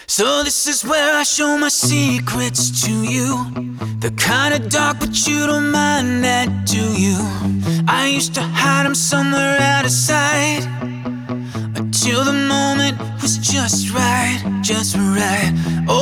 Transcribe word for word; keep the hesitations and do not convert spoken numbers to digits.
So this is where I show my secrets to you. They're kinda dark, but you don't mind that, do you? I used to hide them somewhere out of sight, until the moment was just right, just right.